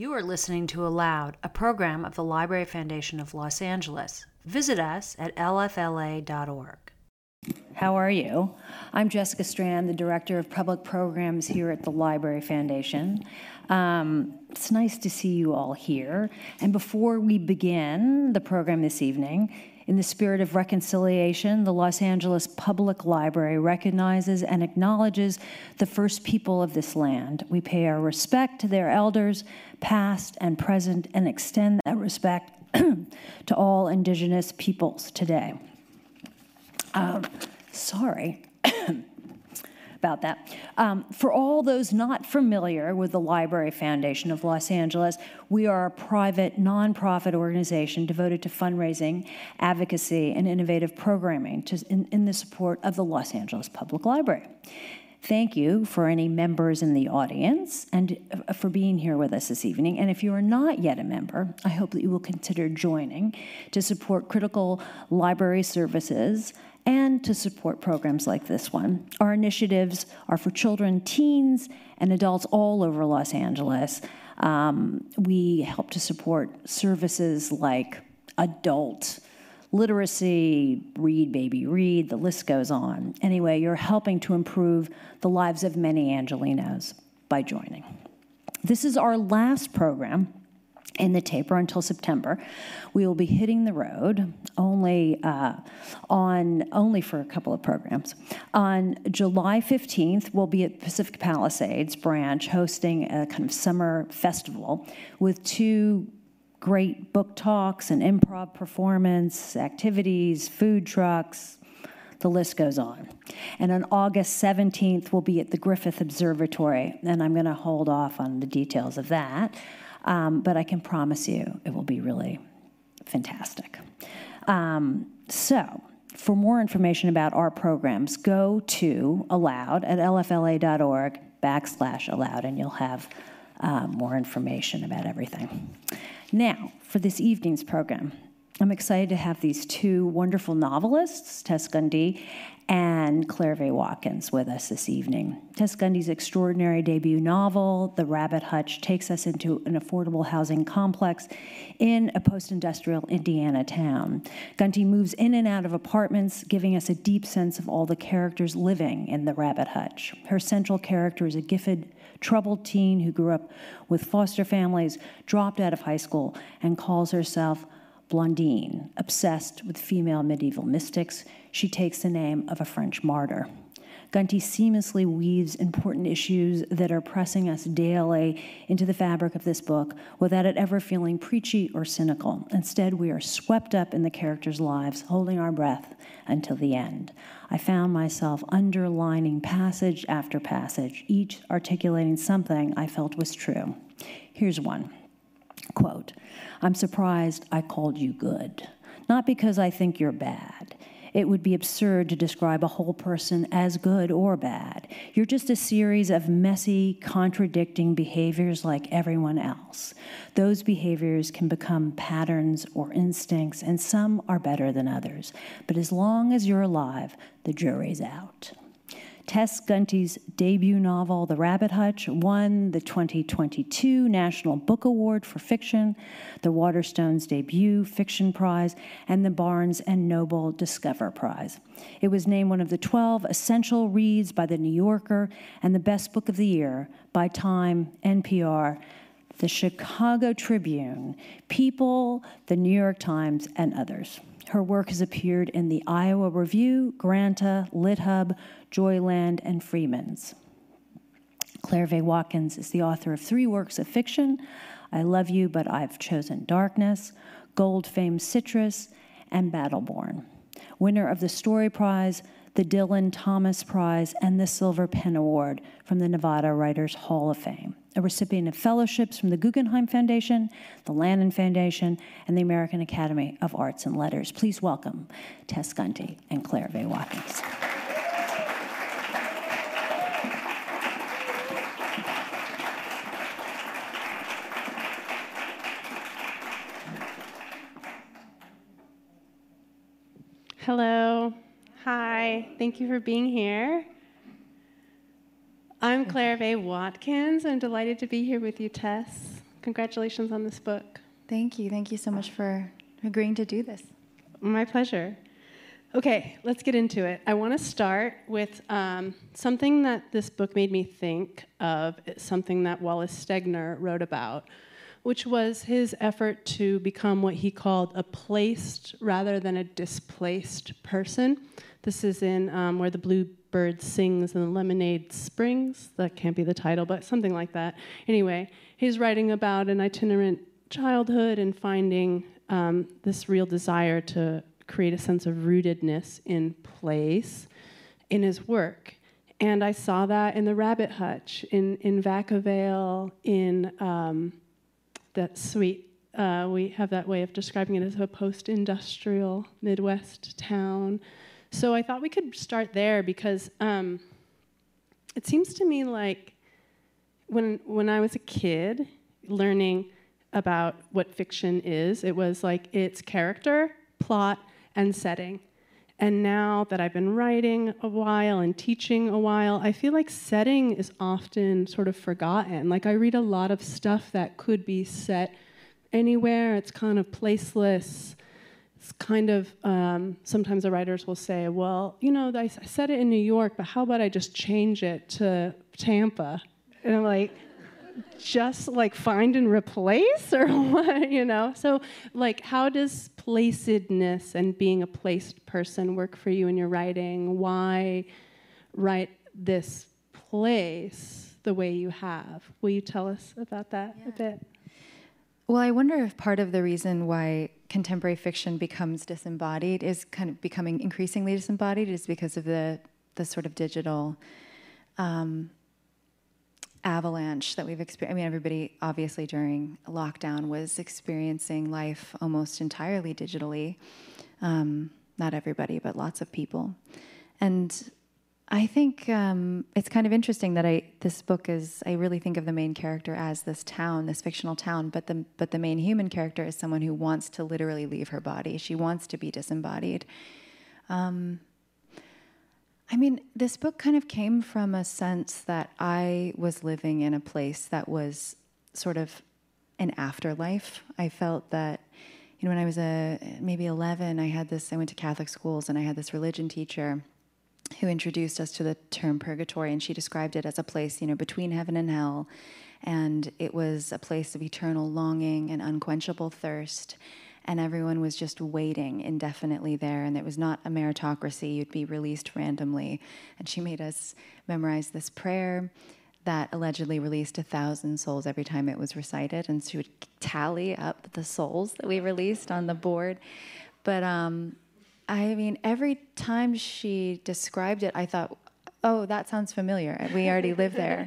You are listening to Aloud, a program of the Library Foundation of Los Angeles. Visit us at lfla.org. How are you? I'm Jessica Strand, the Director of Public Programs here at the Library Foundation. It's nice to see you all here. And before we begin the program this evening, in the spirit of reconciliation, the Los Angeles Public Library recognizes and acknowledges the first people of this land. We pay our respect to their elders, past and present, and extend that respect to all indigenous peoples today. Sorry about that. For all those not familiar with the Library Foundation of Los Angeles, we are a private, nonprofit organization devoted to fundraising, advocacy, and innovative programming in the support of the Los Angeles Public Library. Thank you for any members in the audience and for being here with us this evening. And if you are not yet a member, I hope that you will consider joining to support critical library services and to support programs like this one. Our initiatives are for children, teens, and adults all over Los Angeles. We help to support services like adult literacy, Read Baby Read, the list goes on. Anyway, you're helping to improve the lives of many Angelinos by joining. This is our last program in the taper until September. We will be hitting the road only for a couple of programs. On July 15th, we'll be at Pacific Palisades branch hosting a kind of summer festival with 2 great book talks and improv performance, activities, food trucks, the list goes on. And on August 17th, we'll be at the Griffith Observatory, and I'm going to hold off on the details of that, but I can promise you it will be really fantastic. So, for more information about our programs, go to Aloud at lfla.org/Aloud, and you'll have more information about everything. Now, for this evening's program, I'm excited to have these 2 wonderful novelists, Tess Gundy and Claire V. Watkins, with us this evening. Tess Gundy's extraordinary debut novel, The Rabbit Hutch, takes us into an affordable housing complex in a post-industrial Indiana town. Gundy moves in and out of apartments, giving us a deep sense of all the characters living in the Rabbit Hutch. Her central character is a gifted, troubled teen who grew up with foster families, dropped out of high school, and calls herself Blondine. Obsessed with female medieval mystics, she takes the name of a French martyr. Gundy seamlessly weaves important issues that are pressing us daily into the fabric of this book without it ever feeling preachy or cynical. Instead, we are swept up in the characters' lives, holding our breath until the end. I found myself underlining passage after passage, each articulating something I felt was true. Here's one. Quote, "I'm surprised I called you good. Not because I think you're bad. It would be absurd to describe a whole person as good or bad. You're just a series of messy, contradicting behaviors like everyone else. Those behaviors can become patterns or instincts, and some are better than others. But as long as you're alive, the jury's out." Tess Gundy's debut novel, The Rabbit Hutch, won the 2022 National Book Award for Fiction, the Waterstones Debut Fiction Prize, and the Barnes & Noble Discover Prize. It was named one of the 12 essential reads by The New Yorker and the best book of the year by Time, NPR, the Chicago Tribune, People, the New York Times, and others. Her work has appeared in the Iowa Review, Granta, LitHub, Joyland, and Freeman's. Claire V. Watkins is the author of 3 works of fiction, I Love You, But I've Chosen Darkness, Gold Famed Citrus, and Battleborn. Winner of the Story Prize, the Dylan Thomas Prize, and the Silver Pen Award from the Nevada Writers Hall of Fame. A recipient of fellowships from the Guggenheim Foundation, the Lannan Foundation, and the American Academy of Arts and Letters. Please welcome Tess Gundy and Claire V. Watkins. Hello. Hi. Thank you for being here. I'm Claire V. Watkins. I'm delighted to be here with you, Tess. Congratulations on this book. Thank you. Thank you so much for agreeing to do this. My pleasure. Okay, let's get into it. I want to start with something that this book made me think of. It's something that Wallace Stegner wrote about, which was his effort to become what he called a placed rather than a displaced person. This is in Where the Bluebird Sings in the Lemonade Springs. That can't be the title, but something like that. Anyway, he's writing about an itinerant childhood and finding this real desire to create a sense of rootedness in place in his work. And I saw that in The Rabbit Hutch, in Vacaville, in that suite. We have that way of describing it as a post-industrial Midwest town. So I thought we could start there because it seems to me like when I was a kid learning about what fiction is, it was like it's character, plot, and setting. And now that I've been writing a while and teaching a while, I feel like setting is often sort of forgotten. Like I read a lot of stuff that could be set anywhere. It's kind of placeless. It's kind of, sometimes the writers will say, well, you know, I set it in New York, but how about I just change it to Tampa? And I'm like, just like find and replace or what, you know? So like how does placedness and being a placed person work for you in your writing? Why write this place the way you have? Will you tell us about that a bit? Well, I wonder if part of the reason why contemporary fiction becomes disembodied, is kind of becoming increasingly disembodied, is because of the sort of digital avalanche that we've experienced. I mean, everybody obviously during lockdown was experiencing life almost entirely digitally. Not everybody, but lots of people. And I think it's kind of interesting that this book is, I really think of the main character as this town, this fictional town, but the main human character is someone who wants to literally leave her body. She wants to be disembodied. I mean, this book kind of came from a sense that I was living in a place that was sort of an afterlife. I felt that, you know, when I was maybe 11, I went to Catholic schools, and I had this religion teacher who introduced us to the term purgatory, and she described it as a place, you know, between heaven and hell, and it was a place of eternal longing and unquenchable thirst. And everyone was just waiting indefinitely there, and it was not a meritocracy. You'd be released randomly. And she made us memorize this prayer that allegedly released 1,000 souls every time it was recited, and she would tally up the souls that we released on the board. But I mean, every time she described it, I thought, oh, that sounds familiar. We already live there.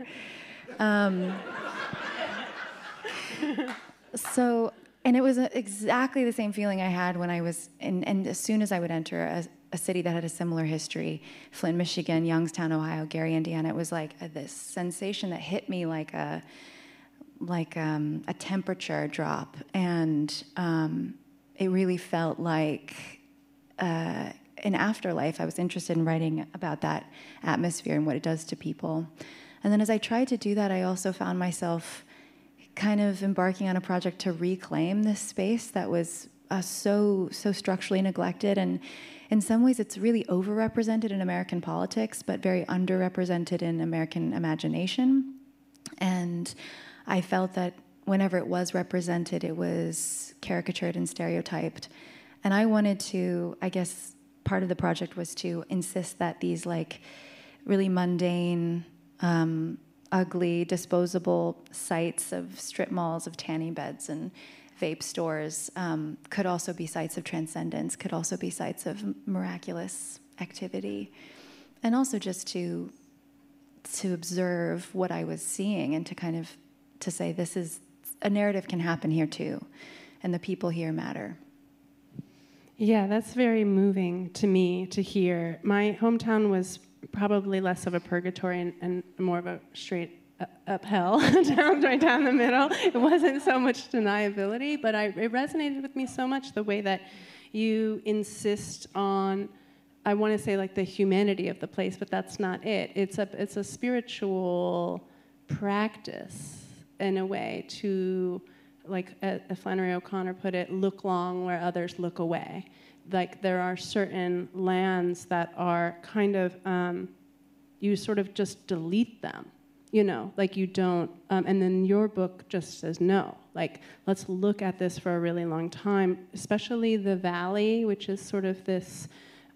And it was exactly the same feeling I had when I was and as soon as I would enter a city that had a similar history, Flint, Michigan, Youngstown, Ohio, Gary, Indiana, it was like this sensation that hit me like a temperature drop. And it really felt like an afterlife. I was interested in writing about that atmosphere and what it does to people. And then as I tried to do that, I also found myself kind of embarking on a project to reclaim this space that was so structurally neglected. And in some ways, it's really overrepresented in American politics, but very underrepresented in American imagination. And I felt that whenever it was represented, it was caricatured and stereotyped. And I wanted to, I guess, part of the project was to insist that these like really mundane, ugly, disposable sites of strip malls, of tanning beds and vape stores could also be sites of transcendence, could also be sites of miraculous activity, and also just to observe what I was seeing and to kind of to say this is a narrative can happen here too, and the people here matter. Yeah, that's very moving to me to hear. My hometown was probably less of a purgatory and more of a straight up hell, right down the middle. It wasn't so much deniability, but it resonated with me so much the way that you insist on, I want to say like the humanity of the place, but that's not it. It's a spiritual practice in a way, to, like Flannery O'Connor put it, look long where others look away. Like there are certain lands that are kind of, you sort of just delete them, like you don't, and then your book just says no. Like, let's look at this for a really long time, especially the valley, which is sort of this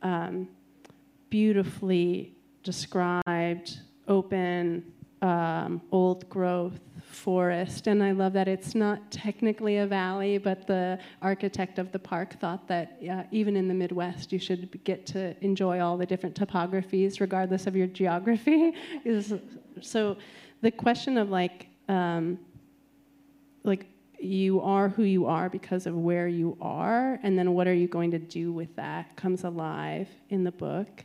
beautifully described, open, old growth forest. And I love that it's not technically a valley, but the architect of the park thought that even in the Midwest, you should get to enjoy all the different topographies regardless of your geography. So the question of like you are who you are because of where you are, and then what are you going to do with that comes alive in the book.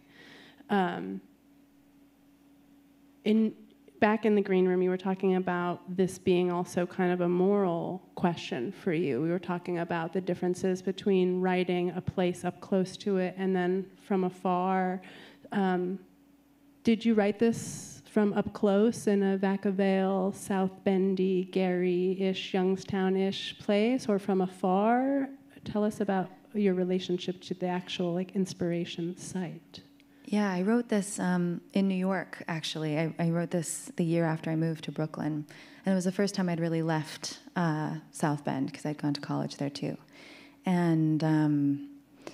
Back in the green room, you were talking about this being also kind of a moral question for you. We were talking about the differences between writing a place up close to it and then from afar. Did you write this from up close in a Vacaville, South Bendy, Gary-ish, Youngstown-ish place, or from afar? Tell us about your relationship to the actual inspiration site. Yeah, I wrote this in New York, actually. I wrote this the year after I moved to Brooklyn. And it was the first time I'd really left South Bend, because I'd gone to college there too. And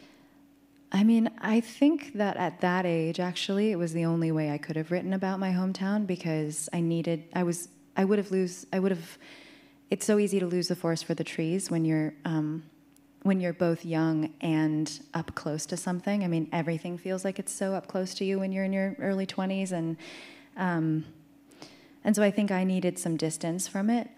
I think that at that age, actually, it was the only way I could have written about my hometown, because it's so easy to lose the forest for the trees when you're both young and up close to something. Everything feels like it's so up close to you when you're in your early 20s, and so I think I needed some distance from it.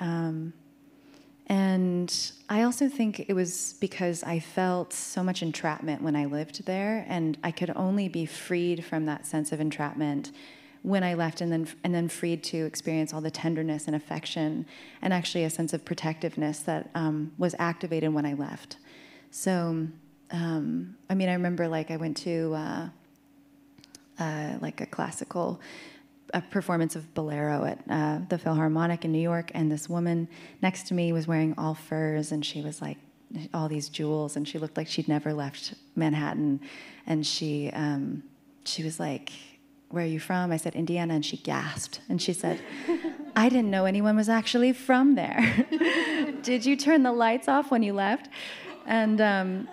And I also think it was because I felt so much entrapment when I lived there, and I could only be freed from that sense of entrapment when I left, and then freed to experience all the tenderness and affection, and actually a sense of protectiveness that was activated when I left. So, I remember I went to a classical performance of Bolero at the Philharmonic in New York, and this woman next to me was wearing all furs, and she was all these jewels, and she looked like she'd never left Manhattan, and she was like, "Where are you from?" I said, "Indiana," and she gasped, and she said, "I didn't know anyone was actually from there." "Did you turn the lights off when you left?" And and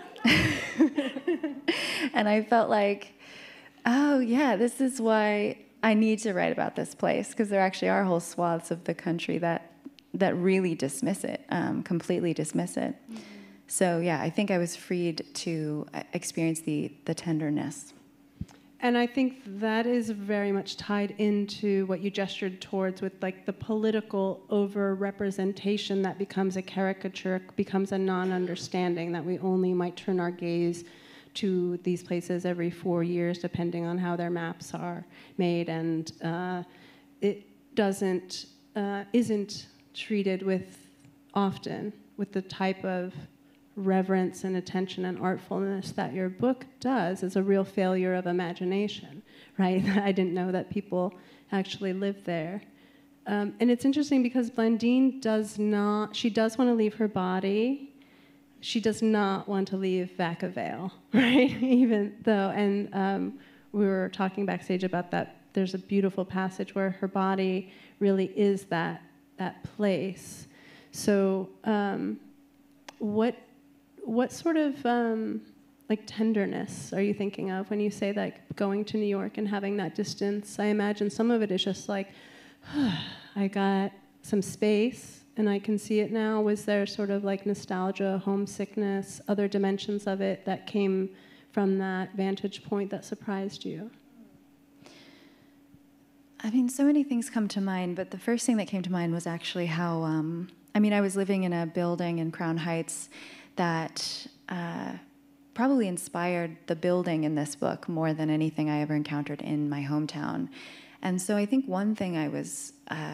I felt like, oh yeah, this is why I need to write about this place, because there actually are whole swaths of the country that really dismiss it, completely dismiss it. Mm-hmm. So yeah, I think I was freed to experience the tenderness. And I think that is very much tied into what you gestured towards with the political over-representation that becomes a caricature, becomes a non-understanding, that we only might turn our gaze to these places every 4 years, depending on how their maps are made, and it isn't treated often with the type of reverence and attention and artfulness that your book does. Is a real failure of imagination, right? I didn't know that people actually lived there. And it's interesting because Blandine does want to leave her body. She does not want to leave Vacaville, right? Even though, and we were talking backstage about that, there's a beautiful passage where her body really is that place. So what sort of tenderness are you thinking of when you say going to New York and having that distance? I imagine some of it is just I got some space and I can see it now. Was there sort of nostalgia, homesickness, other dimensions of it that came from that vantage point that surprised you? So many things come to mind, but the first thing that came to mind was actually how, I was living in a building in Crown Heights that probably inspired the building in this book more than anything I ever encountered in my hometown. And so I think one thing I was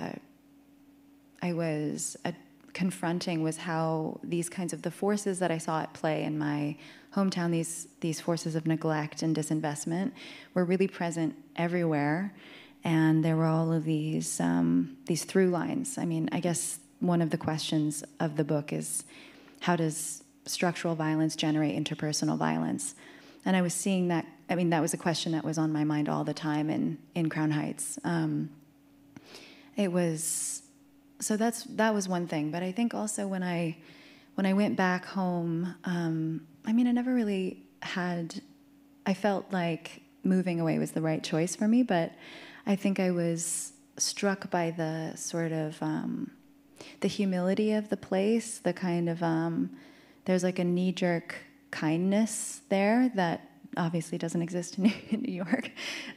confronting was how these kinds of the forces that I saw at play in my hometown, these forces of neglect and disinvestment, were really present everywhere. And there were all of these through lines. I guess one of the questions of the book is, how does structural violence generate interpersonal violence? And I was seeing that, I mean, that was a question that was on my mind all the time in Crown Heights. It was, so that was one thing. But I think also when I went back home, I mean, I never really had, I felt like moving away was the right choice for me, but I think I was struck by the sort of, the humility of the place, the kind of, there's like a knee-jerk kindness there that obviously doesn't exist in New York.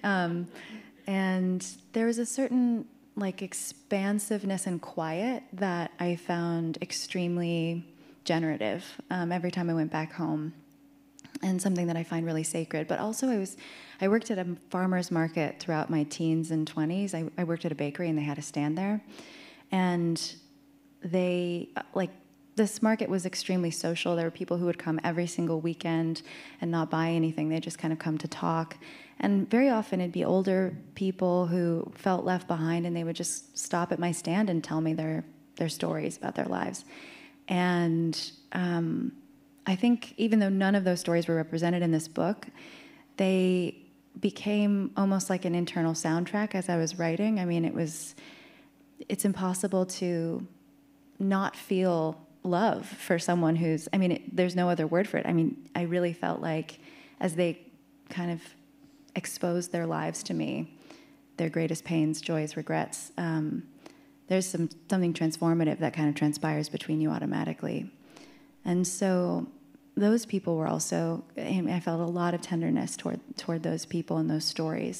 And there was a certain like expansiveness and quiet that I found extremely generative every time I went back home, and something that I find really sacred. But also I worked at a farmer's market throughout my teens and 20s. I worked at a bakery and they had a stand there. And they, like, this market was extremely social. There were people who would come every single weekend and not buy anything. They just kind of come to talk. And very often it'd be older people who felt left behind, and they would just stop at my stand and tell me their stories about their lives. And I think even though none of those stories were represented in this book, they became almost like an internal soundtrack as I was writing. I mean, it's impossible to not feel love for someone who's, I mean, there's no other word for it. I mean, I really felt like as they kind of exposed their lives to me, their greatest pains, joys, regrets, there's something transformative that kind of transpires between you automatically. And so those people were also, I felt a lot of tenderness toward those people and those stories.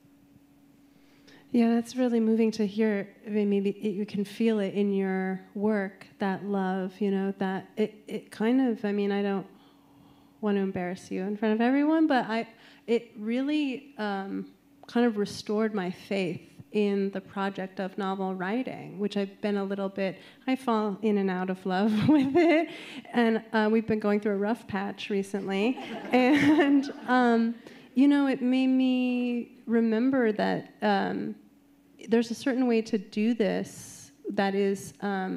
Yeah, that's really moving to hear. I mean, maybe you can feel it in your work, that love, you know, that it kind of, I mean, I don't want to embarrass you in front of everyone, but it really kind of restored my faith in the project of novel writing, which I've been a little bit, I fall in and out of love with it. And we've been going through a rough patch recently. And, you know, it made me remember that there's a certain way to do this that is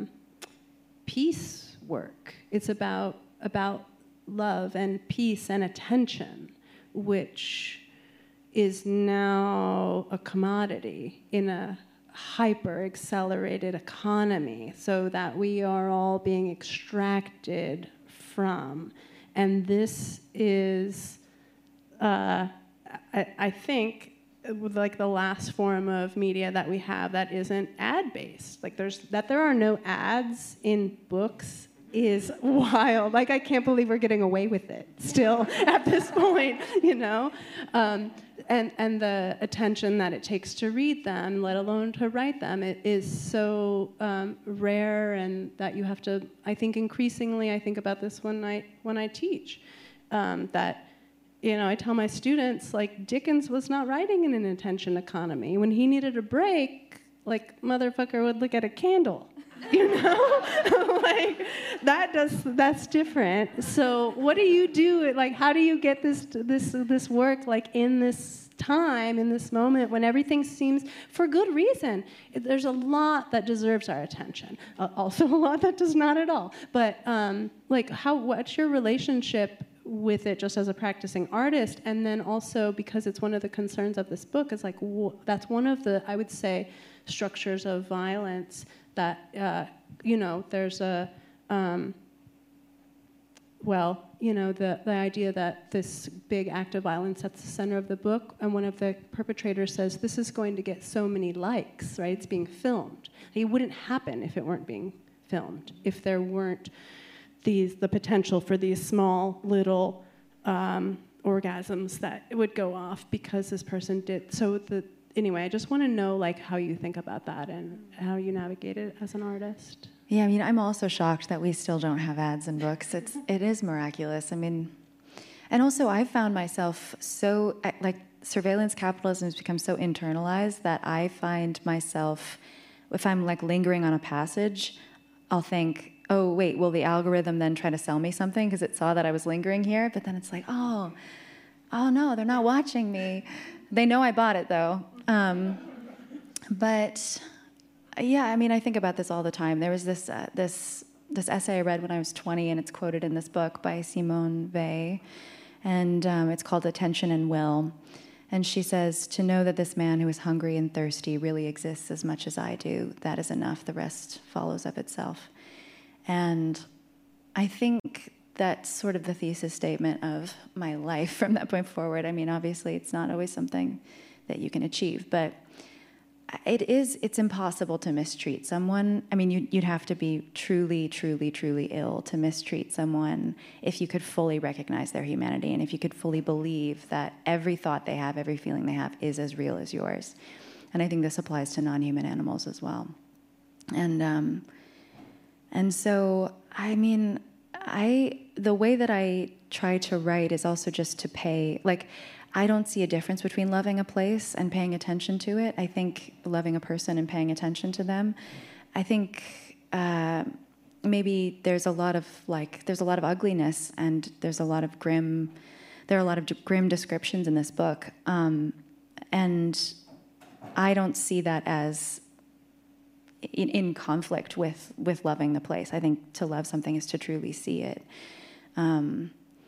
peace work. It's about love and peace and attention, which is now a commodity in a hyper-accelerated economy, so that we are all being extracted from. And this is, I think, like the last form of media that we have that isn't ad-based. Like there are no ads in books is wild. Like, I can't believe we're getting away with it still at this point, you know? And the attention that it takes to read them, let alone to write them, it is so rare, and that you have to, I think increasingly, I think about this when I teach, that, you know, I tell my students, like, Dickens was not writing in an attention economy. When he needed a break, like, motherfucker would look at a candle. You know, like that's different. So what do you do? Like, how do you get this work, like, in this time, in this moment when everything seems, for good reason, there's a lot that deserves our attention, also a lot that does not at all. But like, what's your relationship with it, just as a practicing artist? And then also, because it's one of the concerns of this book, is like, that's one of the, I would say, structures of violence that, you know, there's a, well, you know, the idea that this big act of violence at the center of the book, and one of the perpetrators says, this is going to get so many likes, right? It's being filmed. It wouldn't happen if it weren't being filmed, if there weren't the potential for these small little orgasms that would go off because this person did. So anyway, I just want to know, like, how you think about that and how you navigate it as an artist. Yeah, I mean, I'm also shocked that we still don't have ads in books. It is miraculous. I mean, and also I found myself so, like, surveillance capitalism has become so internalized that I find myself, if I'm, like, lingering on a passage, I'll think, oh, wait, will the algorithm then try to sell me something because it saw that I was lingering here? But then it's like, oh no, they're not watching me. They know I bought it, though. But Yeah, I mean, I think about this all the time. There was this essay I read when I was 20, and it's quoted in this book by Simone Weil, and it's called Attention and Will. And she says, "To know that this man who is hungry and thirsty really exists as much as I do, that is enough. The rest follows of itself." And I think that's sort of the thesis statement of my life from that point forward. I mean, obviously, it's not always something that you can achieve, but it's impossible to mistreat someone. I mean, you'd have to be truly, truly, truly ill to mistreat someone if you could fully recognize their humanity and if you could fully believe that every thought they have, every feeling they have is as real as yours. And I think this applies to non-human animals as well. And so, I mean, the way that I try to write is also just to pay, like, I don't see a difference between loving a place and paying attention to it. I think loving a person and paying attention to them. I think maybe there's a lot of ugliness and there are a lot of grim descriptions in this book. And I don't see that as in conflict with loving the place. I think to love something is to truly see it. And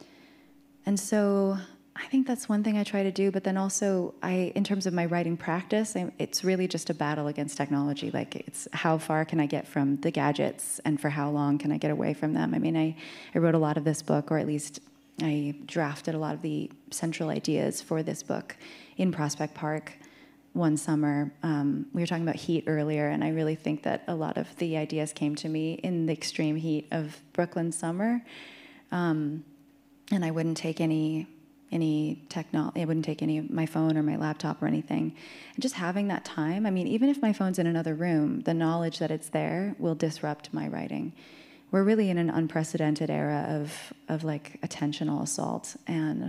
so I think that's one thing I try to do, but then also in terms of my writing practice, it's really just a battle against technology. Like, it's how far can I get from the gadgets and for how long can I get away from them? I mean, I wrote a lot of this book, or at least I drafted a lot of the central ideas for this book in Prospect Park one summer. We were talking about heat earlier, and I really think that a lot of the ideas came to me in the extreme heat of Brooklyn summer. And I wouldn't take any technology. I wouldn't take any of my phone or my laptop or anything. And just having that time, I mean, even if my phone's in another room, the knowledge that it's there will disrupt my writing. We're really in an unprecedented era of like attentional assault, and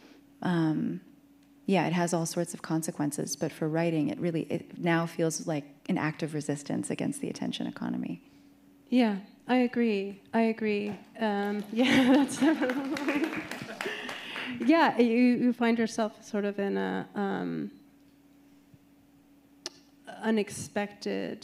yeah, it has all sorts of consequences, but for writing, it now feels like an act of resistance against the attention economy. Yeah, I agree. Yeah, that's definitely... Yeah, you find yourself sort of in a unexpected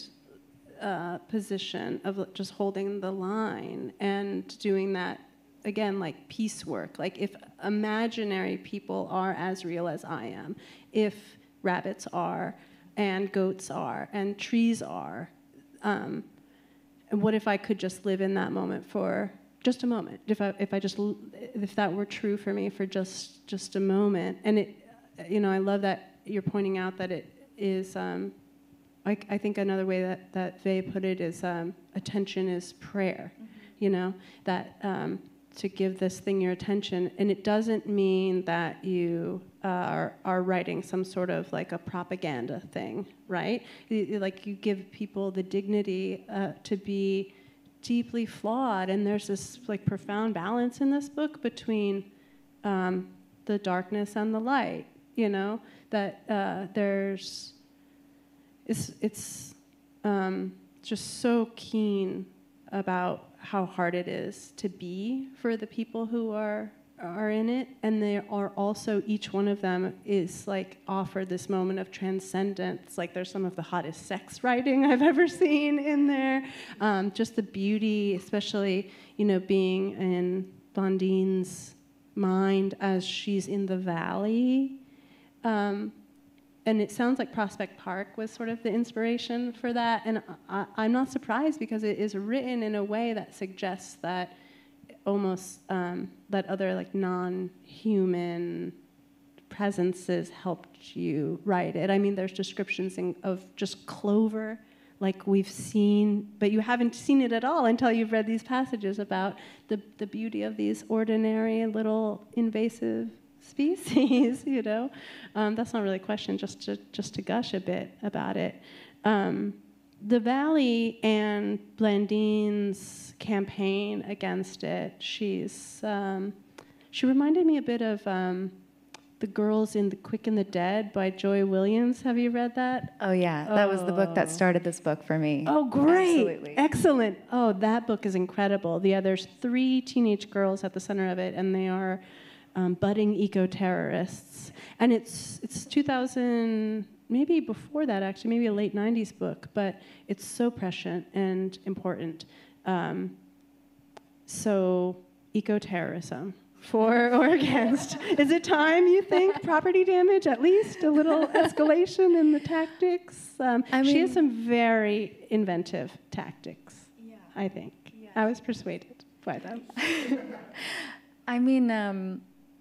position of just holding the line and doing that, again, like piecework. Like, if imaginary people are as real as I am, if rabbits are, and goats are, and trees are, and what if I could just live in that moment for just a moment? If that were true for me for just a moment, and it, I love that you're pointing out that it is. I think another way that Vey put it is attention is prayer. Mm-hmm. That to give this thing your attention, and it doesn't mean that you are writing some sort of like a propaganda thing, right? Like, you give people the dignity to be deeply flawed, and there's this like profound balance in this book between the darkness and the light. That there's it's just so keen about how hard it is to be for the people who are in it, and they are also, each one of them is like offered this moment of transcendence. Like, there's some of the hottest sex writing I've ever seen in there. Just the beauty, especially being in Blondine's mind as she's in the valley. And it sounds like Prospect Park was sort of the inspiration for that. And I'm not surprised, because it is written in a way that suggests that almost that other like non-human presences helped you write it. I mean, there's descriptions of just clover, like we've seen, but you haven't seen it at all until you've read these passages about the beauty of these ordinary little invasive species. That's not really a question, just to gush a bit about it. The Valley and Blandine's campaign against it, she reminded me a bit of The Girls in the Quick and the Dead by Joy Williams. Have you read that? Oh, yeah. That was the book that started this book for me. Oh, great. Absolutely. Excellent. Oh, that book is incredible. There's 3 teenage girls at the center of it, and they are budding eco-terrorists. And it's 2000, maybe before that, actually, maybe a late 90s book, but it's so prescient and important. So, eco-terrorism, for or against? Is it time, you think? Property damage, at least? A little escalation in the tactics? She has some very inventive tactics, I think. Yeah. I was persuaded by them. I mean,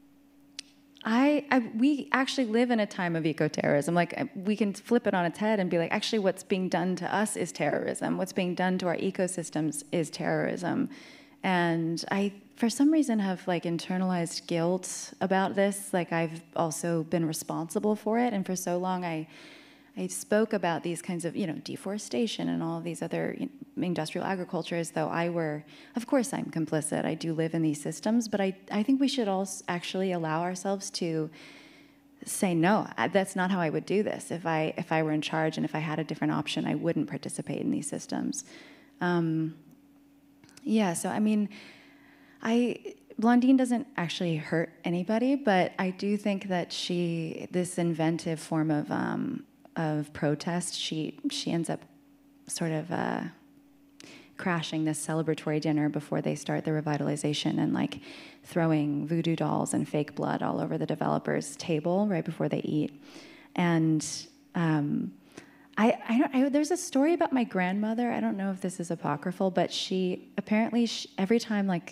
we actually live in a time of eco-terrorism. Like, we can flip it on its head and be like, actually, what's being done to us is terrorism. What's being done to our ecosystems is terrorism. And I, for some reason, have like internalized guilt about this. Like, I've also been responsible for it, and for so long, I spoke about these kinds of, deforestation and all of these other industrial agriculture as though I were, of course I'm complicit, I do live in these systems, but I think we should all actually allow ourselves to say, no, that's not how I would do this. If I were in charge and if I had a different option, I wouldn't participate in these systems. So I mean, Blondine doesn't actually hurt anybody, but I do think that this inventive form of protest, she ends up sort of crashing this celebratory dinner before they start the revitalization and like throwing voodoo dolls and fake blood all over the developers' table right before they eat. And there's a story about my grandmother. I don't know if this is apocryphal, but she apparently every time the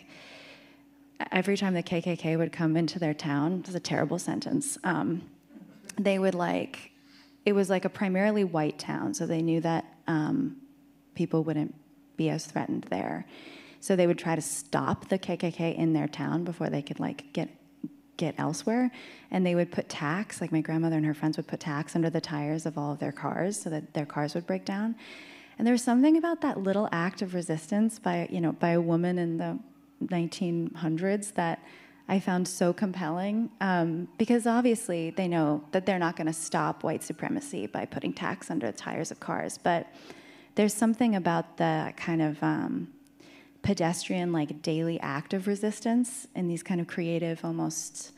KKK would come into their town, this is a terrible sentence, they would it was like a primarily white town, so they knew that people wouldn't be as threatened there. So they would try to stop the KKK in their town before they could get elsewhere, and they would put tacks, like my grandmother and her friends would put tacks under the tires of all of their cars so that their cars would break down. And there was something about that little act of resistance by a woman in the 1900s that I found so compelling, because obviously they know that they're not going to stop white supremacy by putting tacks under the tires of cars, but there's something about the kind of pedestrian, daily act of resistance in these kind of creative, almost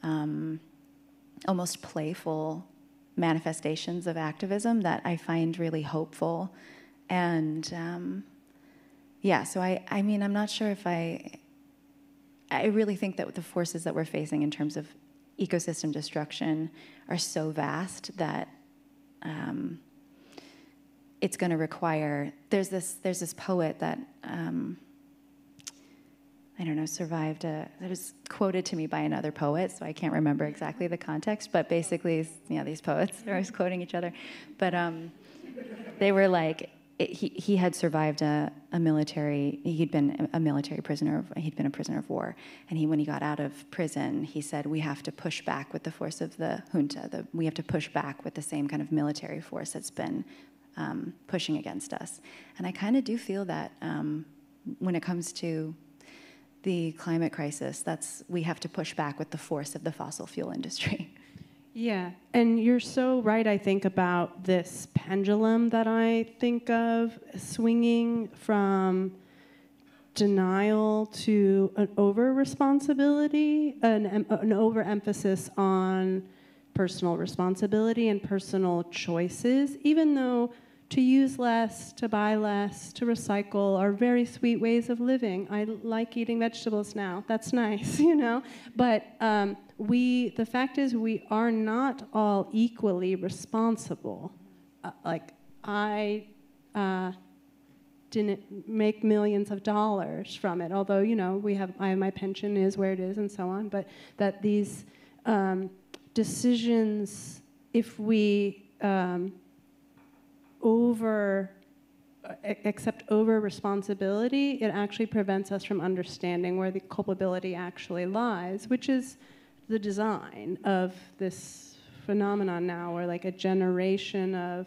playful manifestations of activism that I find really hopeful. And so I mean, I'm not sure if I really think that the forces that we're facing in terms of ecosystem destruction are so vast that it's going to require. There's this poet that I don't know, survived. That was quoted to me by another poet, so I can't remember exactly the context. But basically, these poets are always quoting each other. But they were like, he had survived he'd been a military prisoner, he'd been a prisoner of war, and when he got out of prison, he said, we have to push back with the force of the junta, we have to push back with the same kind of military force that's been pushing against us. And I kind of do feel that when it comes to the climate crisis, we have to push back with the force of the fossil fuel industry. Yeah, and you're so right, I think, about this pendulum that I think of swinging from denial to an over-responsibility, an over-emphasis on personal responsibility and personal choices, even though to use less, to buy less, to recycle are very sweet ways of living. I like eating vegetables now. That's nice, But the fact is we are not all equally responsible. I didn't make millions of dollars from it, although, my pension is where it is and so on, but that these decisions, if we accept over responsibility, it actually prevents us from understanding where the culpability actually lies, which is the design of this phenomenon now, where a generation of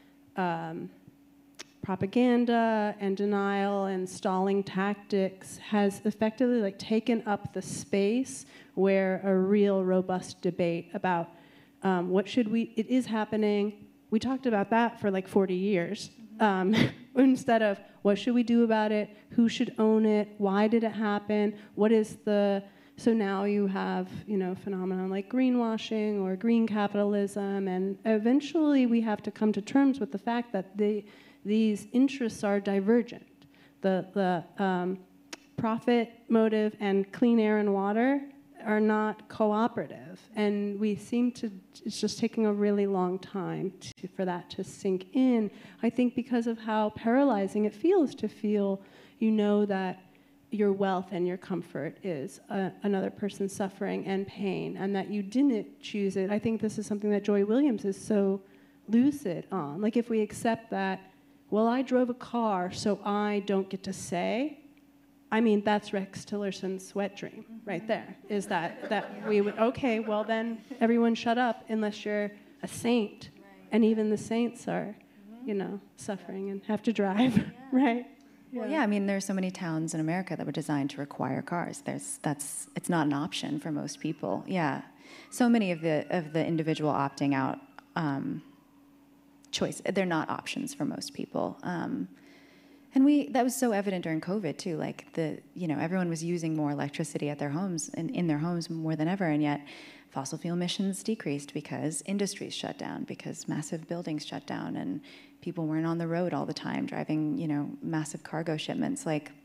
propaganda and denial and stalling tactics has effectively taken up the space where a real robust debate about it is happening. We talked about that for 40 years, instead of what should we do about it, who should own it, why did it happen, what is the So now you have, phenomenon like greenwashing or green capitalism, and eventually we have to come to terms with the fact that these interests are divergent. The profit motive and clean air and water are not cooperative, and we seem to, it's just taking a really long time for that to sink in, I think, because of how paralyzing it feels to feel that your wealth and your comfort is another person's suffering and pain, and that you didn't choose it. I think this is something that Joy Williams is so lucid on. Like, if we accept that, well, I drove a car, so I don't get to say, I mean, that's Rex Tillerson's wet dream right there, is that we would, okay, well then everyone shut up unless you're a saint. And even the saints are, suffering and have to drive, right? Yeah. Well, yeah, I mean, there are so many towns in America that were designed to require cars. It's not an option for most people. Yeah, so many of the individual opting out choice, they're not options for most people. And that was so evident during COVID too. Like everyone was using more electricity at their homes and in their homes more than ever, and yet fossil fuel emissions decreased because industries shut down, because massive buildings shut down, and people weren't on the road all the time driving, massive cargo shipments.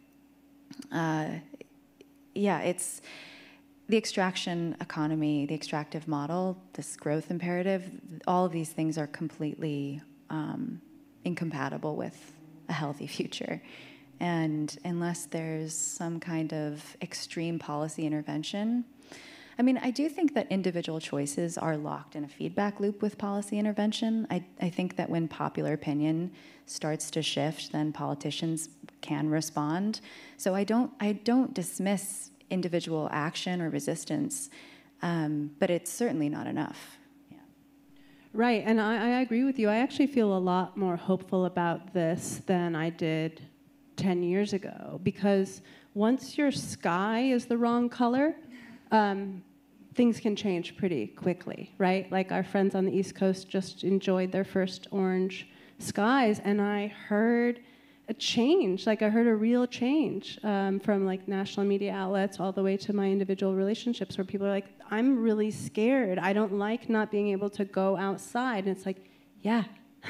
It's the extraction economy, the extractive model, this growth imperative. All of these things are completely incompatible with a healthy future. And unless there's some kind of extreme policy intervention, I mean, I do think that individual choices are locked in a feedback loop with policy intervention. I think that when popular opinion starts to shift, then politicians can respond. So I don't dismiss individual action or resistance, but it's certainly not enough. Yeah. Right, and I agree with you. I actually feel a lot more hopeful about this than I did 10 years ago, because once your sky is the wrong color, things can change pretty quickly, right? Like our friends on the East Coast just enjoyed their first orange skies, and I heard a change. Like I heard a real change from like national media outlets all the way to my individual relationships, where people are like, I'm really scared. I don't like not being able to go outside. And it's like, yeah,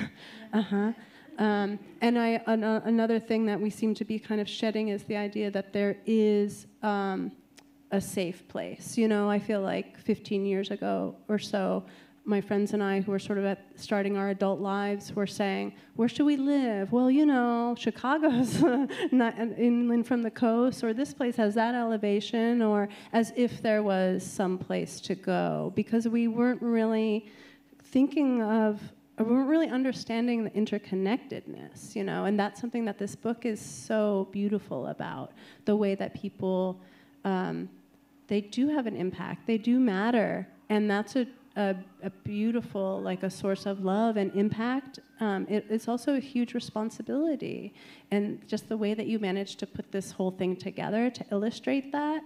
and another thing that we seem to be kind of shedding is the idea that there is a safe place. I feel like 15 years ago or so, my friends and I, who were sort of starting our adult lives, were saying, where should we live? Well, Chicago's not inland from the coast, or this place has that elevation, or as if there was some place to go, because we weren't really we weren't really understanding the interconnectedness, and that's something that this book is so beautiful about, the way that people, they do have an impact, they do matter, and that's a beautiful, like a source of love and impact. It's also a huge responsibility, and just the way that you managed to put this whole thing together to illustrate that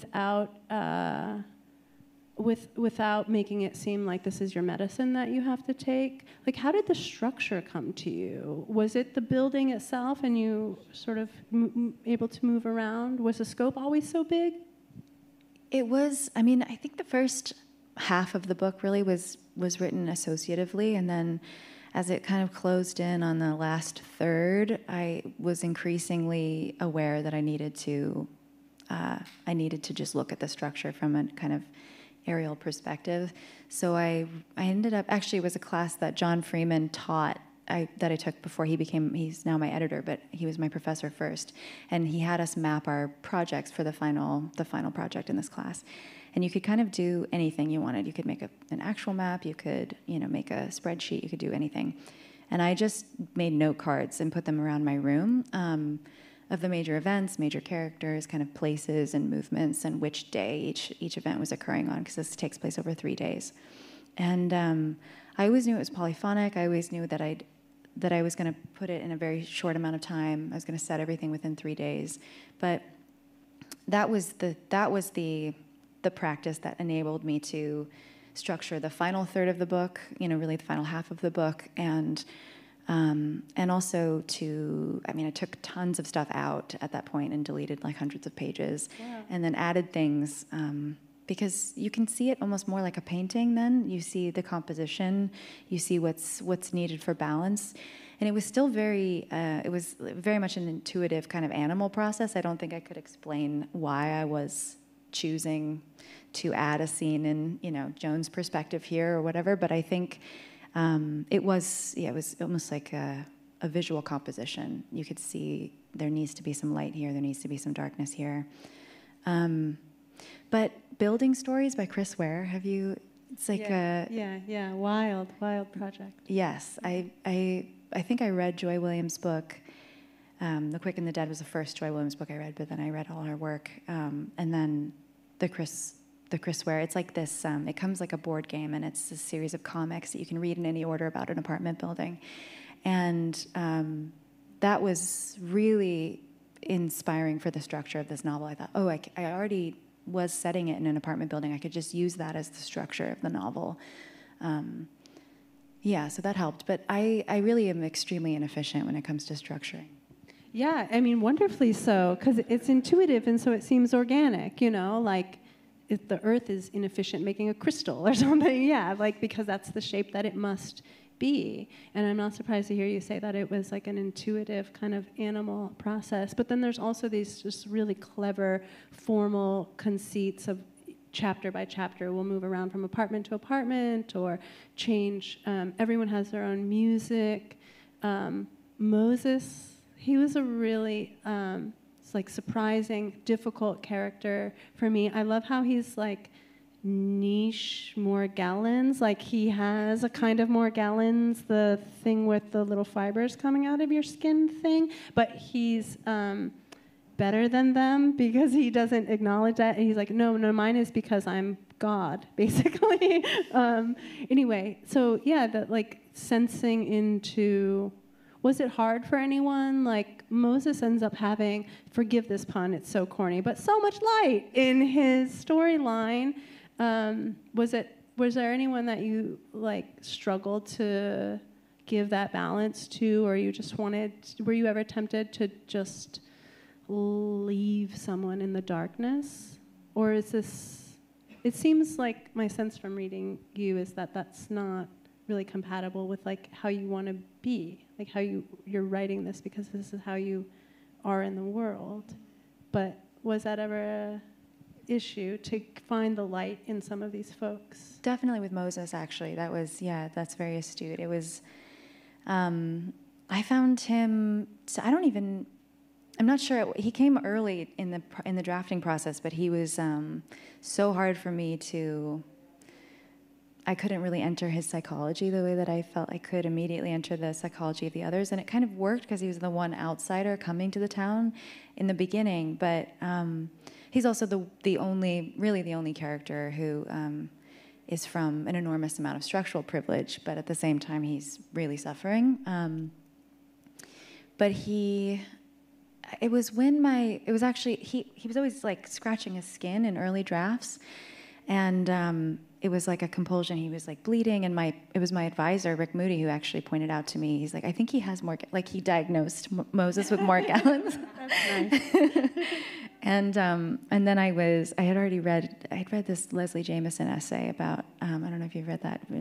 without making it seem like this is your medicine that you have to take. Like, how did the structure come to you? Was it the building itself and you sort of able to move around? Was the scope always so big? It was, I mean, I think the first half of the book really was written associatively, and then as it kind of closed in on the last third, I was increasingly aware that I needed to just look at the structure from a kind of aerial perspective. So I ended up, actually it was a class that John Freeman taught that I took before he's now my editor, but he was my professor first. And he had us map our projects for the final project in this class. And you could kind of do anything you wanted. You could make an actual map, you could make a spreadsheet, you could do anything. And I just made note cards and put them around my room of the major events, major characters, kind of places and movements, and which day each event was occurring on, because this takes place over 3 days. And I always knew it was polyphonic. I always knew that I was going to put it in a very short amount of time. I was going to set everything within 3 days. But that was the practice that enabled me to structure the final third of the book, really the final half of the book, and And also I took tons of stuff out at that point and deleted like hundreds of pages, and then added things, because you can see it almost more like a painting then. You see the composition, you see what's needed for balance. And it was still it was very much an intuitive kind of animal process. I don't think I could explain why I was choosing to add a scene in, Joan's perspective here or whatever, but I think it was almost like a visual composition. You could see there needs to be some light here, there needs to be some darkness here. But Building Stories by Chris Ware, have you, it's like wild project. Yes, I think I read Joy Williams' book. The Quick and the Dead was the first Joy Williams book I read, but then I read all her work. And then the Chris Ware, it's like this, it comes like a board game, and it's a series of comics that you can read in any order about an apartment building. And that was really inspiring for the structure of this novel. I thought, I already was setting it in an apartment building. I could just use that as the structure of the novel. So that helped. But I really am extremely inefficient when it comes to structuring. Yeah, wonderfully so, because it's intuitive, and so it seems organic, like if the earth is inefficient making a crystal or something, because that's the shape that it must be. And I'm not surprised to hear you say that it was like an intuitive kind of animal process. But then there's also these just really clever formal conceits of chapter by chapter. We'll move around from apartment to apartment or change. Everyone has their own music. Moses, he was a really surprising, difficult character for me. I love how he's like niche Morgellons, like he has a kind of Morgellons, the thing with the little fibers coming out of your skin thing, but he's better than them because he doesn't acknowledge that. And he's like, no, mine is because I'm God, basically. Anyway, so that like sensing into, was it hard for anyone? Like Moses ends up having, forgive this pun, it's so corny, but so much light in his storyline. Was there anyone that you like struggled to give that balance to, or you just were you ever tempted to just leave someone in the darkness? Or is this, it seems like my sense from reading you is that that's not really compatible with like how you want to be, like how you're writing this because this is how you are in the world. But was that ever a issue to find the light in some of these folks? Definitely with Moses, actually. That was, that's very astute. It was, I found him, I'm not sure, he came early in the drafting process, but he was so hard for me I couldn't really enter his psychology the way that I felt I could immediately enter the psychology of the others. And it kind of worked because he was the one outsider coming to the town in the beginning. But he's also the only character who is from an enormous amount of structural privilege, but at the same time he's really suffering. But he was always like scratching his skin in early drafts. And it was like a compulsion. He was like bleeding, and it was my advisor, Rick Moody, who actually pointed out to me, he's like, I think he has he diagnosed Moses with Morgellons. That's nice. And then I had read this Leslie Jameson essay about, I don't know if you've read that.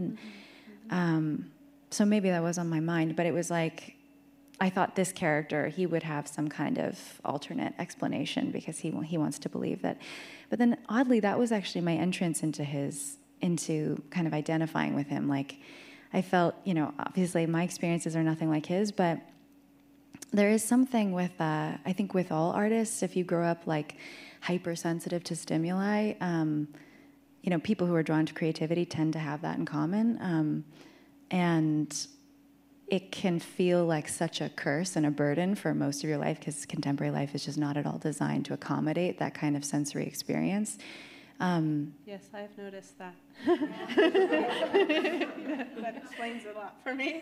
So maybe that was on my mind, but it was like, I thought this character, he would have some kind of alternate explanation because he wants to believe that. But then oddly, that was actually my entrance into kind of identifying with him. Like I felt, obviously my experiences are nothing like his, but there is something with, I think with all artists, if you grow up like hypersensitive to stimuli, people who are drawn to creativity tend to have that in common. And it can feel like such a curse and a burden for most of your life because contemporary life is just not at all designed to accommodate that kind of sensory experience. Yes, I've noticed that. That explains a lot for me.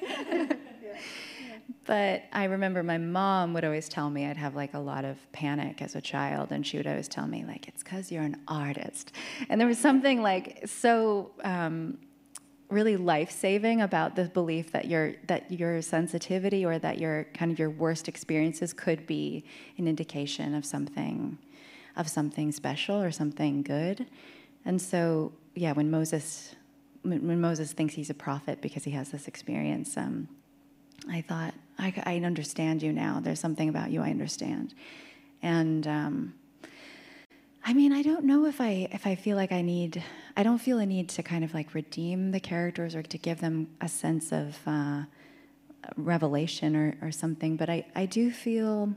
But I remember my mom would always tell me I'd have like a lot of panic as a child, and she would always tell me like, it's because you're an artist. And there was something like so really life-saving about the belief that your sensitivity or that your kind of your worst experiences could be an indication of something special or something good. And so, yeah, when Moses thinks he's a prophet because he has this experience, I thought, I understand you now. There's something about you I understand. And I mean, I don't know if I feel like I don't feel a need to kind of like redeem the characters or to give them a sense of revelation or something, but I do feel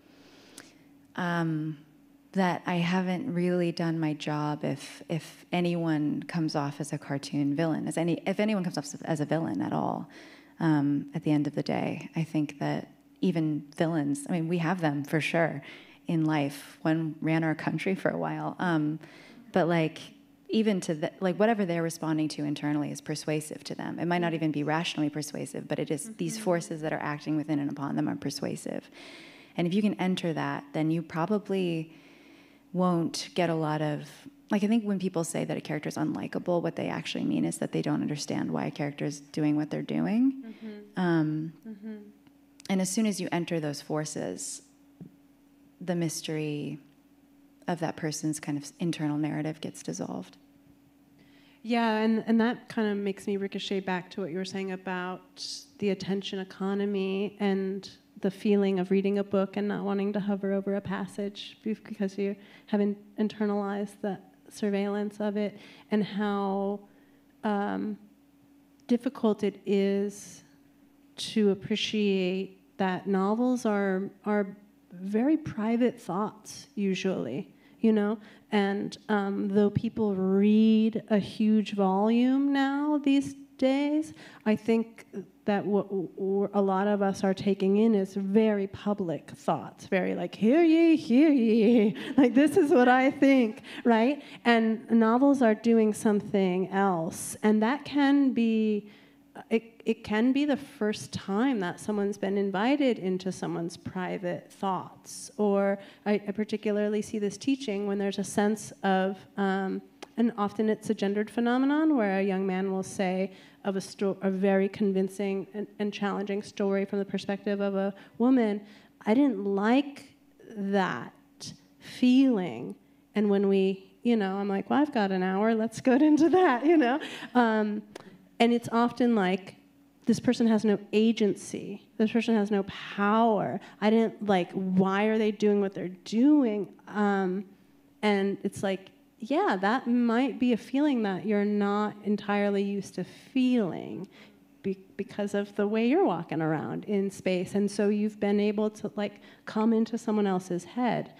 that I haven't really done my job if anyone comes off as a cartoon villain, if anyone comes off as a villain at all, at the end of the day. I think that even villains, I mean, we have them for sure in life. One ran our country for a while, but like even to like whatever they're responding to internally is persuasive to them. It might not even be rationally persuasive, but it is these forces that are acting within and upon them are persuasive. And if you can enter that, then you probably won't get a lot of, like, I think when people say that a character is unlikable, what they actually mean is that they don't understand why a character is doing what they're doing. And as soon as you enter those forces, the mystery of that person's kind of internal narrative gets dissolved. Yeah, and that kind of makes me ricochet back to what you were saying about the attention economy and the feeling of reading a book and not wanting to hover over a passage because you haven't internalized the surveillance of it, and how difficult it is to appreciate that novels are very private thoughts usually, and though people read a huge volume now these days, I think that what a lot of us are taking in is very public thoughts, very like, hear ye, like this is what I think, right? And novels are doing something else, and that can be, it can be the first time that someone's been invited into someone's private thoughts. Or I particularly see this teaching when there's a sense of, and often it's a gendered phenomenon where a young man will say of a very convincing and challenging story from the perspective of a woman, I didn't like that feeling. And when I'm like, well, I've got an hour, let's go into that, and it's often like, this person has no agency. This person has no power. I didn't like, why are they doing what they're doing? And it's like, yeah, that might be a feeling that you're not entirely used to feeling because of the way you're walking around in space. And so you've been able to like come into someone else's head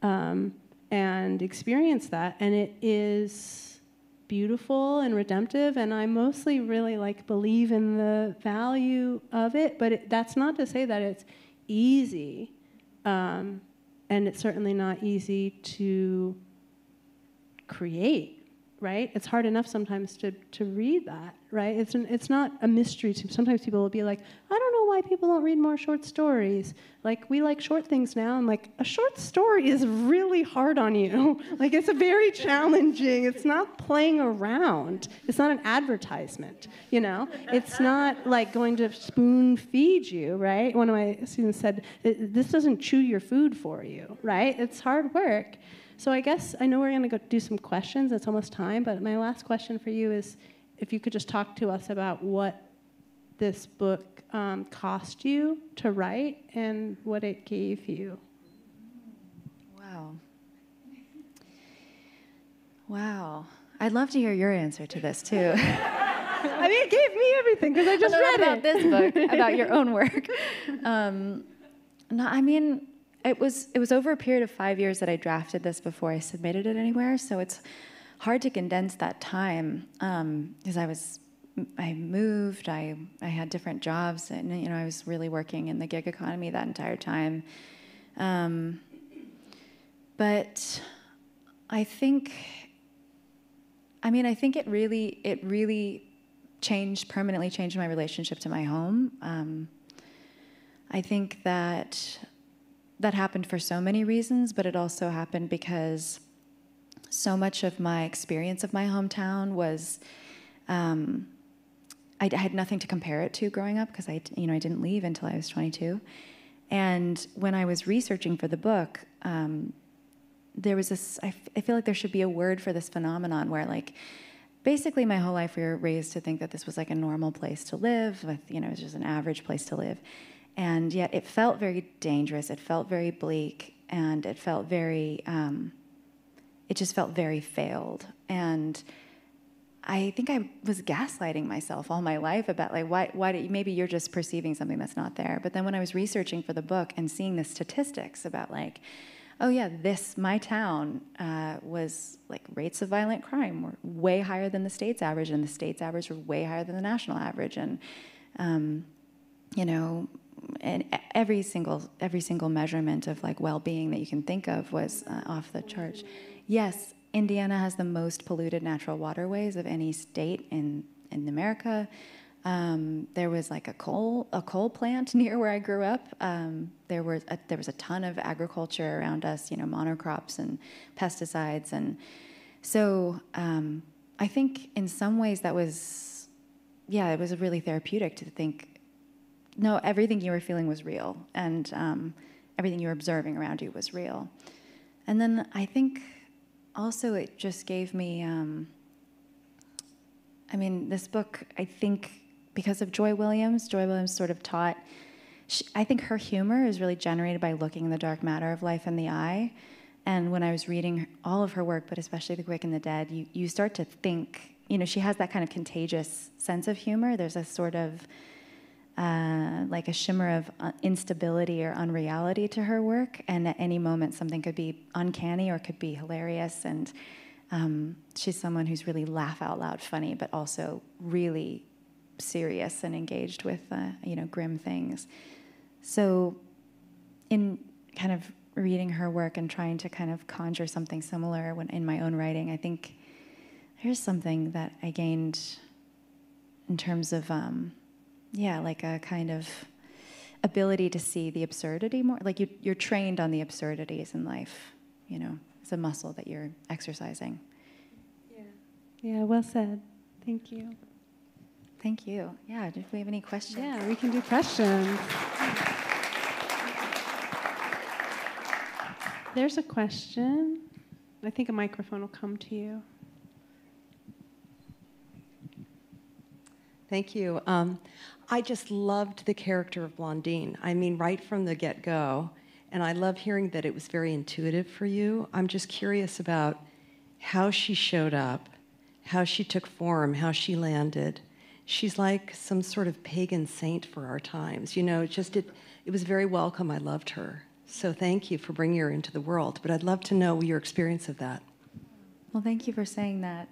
and experience that. And it is beautiful and redemptive, and I mostly really like believe in the value of it, but that's not to say that it's easy, and it's certainly not easy to create, right? It's hard enough sometimes to read that, right? It's not a mystery to, sometimes people will be like, I don't know why people don't read more short stories. Like, we like short things now. I'm like, a short story is really hard on you. Like, it's a very challenging, it's not playing around. It's not an advertisement, It's not like going to spoon feed you, right? One of my students said, this doesn't chew your food for you, right? It's hard work. So I guess, I know we're going to go do some questions. It's almost time, but my last question for you is if you could just talk to us about what this book cost you to write and what it gave you. Wow. I'd love to hear your answer to this, too. I mean, it gave me everything, because I just read about this book, about your own work. No, I mean, it was over a period of 5 years that I drafted this before I submitted it anywhere, so it's hard to condense that time, because I moved, I had different jobs, and I was really working in the gig economy that entire time. But I think it really permanently changed my relationship to my home. I think that happened for so many reasons, but it also happened because so much of my experience of my hometown was I had nothing to compare it to growing up because I didn't leave until I was 22. And when I was researching for the book, there was this, I feel like there should be a word for this phenomenon where, like, basically my whole life we were raised to think that this was like a normal place to live with, it was just an average place to live. And yet it felt very dangerous, it felt very bleak, and it felt very, it just felt very failed. And I think I was gaslighting myself all my life about, like, why maybe you're just perceiving something that's not there. But then when I was researching for the book and seeing the statistics about, like, oh yeah, my town was, like, rates of violent crime were way higher than the state's average, and the state's average were way higher than the national average, and and every single measurement of, like, well-being that you can think of was off the charts. Yes, Indiana has the most polluted natural waterways of any state in America. There was, like, a coal plant near where I grew up. There was a ton of agriculture around us, monocrops and pesticides, and so I think in some ways that was, it was really therapeutic to think, no, everything you were feeling was real, and everything you were observing around you was real. And then I think also it just gave me, this book, I think, because of Joy Williams sort of taught, I think her humor is really generated by looking the dark matter of life in the eye. And when I was reading all of her work, but especially The Quick and the Dead, you start to think, she has that kind of contagious sense of humor. There's a sort of, like a shimmer of instability or unreality to her work. And at any moment, something could be uncanny or could be hilarious. And she's someone who's really laugh out loud funny, but also really serious and engaged with, grim things. So in kind of reading her work and trying to kind of conjure something similar in my own writing, I think there's something that I gained in terms of, like a kind of ability to see the absurdity more. Like you're trained on the absurdities in life, it's a muscle that you're exercising. Yeah, well said. Thank you. Thank you. Yeah, do we have any questions? Yeah, we can do questions. There's a question. I think a microphone will come to you. Thank you. I just loved the character of Blondine. Right from the get-go. And I love hearing that it was very intuitive for you. I'm just curious about how she showed up, how she took form, how she landed. She's like some sort of pagan saint for our times. It was very welcome. I loved her. So thank you for bringing her into the world. But I'd love to know your experience of that. Well, thank you for saying that.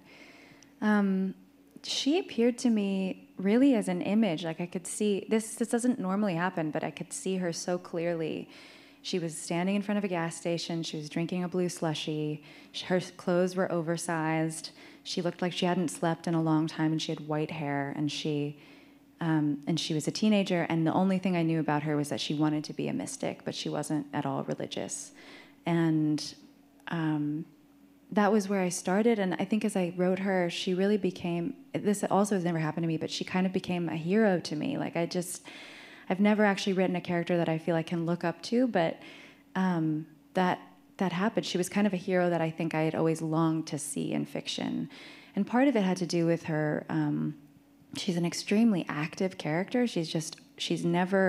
She appeared to me really as an image. Like I could see, this doesn't normally happen, but I could see her so clearly. She was standing in front of a gas station. She was drinking a blue slushie. Her clothes were oversized. She looked like she hadn't slept in a long time, and she had white hair, and she was a teenager, and the only thing I knew about her was that she wanted to be a mystic, but she wasn't at all religious. And that was where I started, and I think as I wrote her, she really became, this also has never happened to me, but she kind of became a hero to me. Like I've never actually written a character that I feel I can look up to, but that happened. She was kind of a hero that I think I had always longed to see in fiction. And part of it had to do with her, she's an extremely active character. She's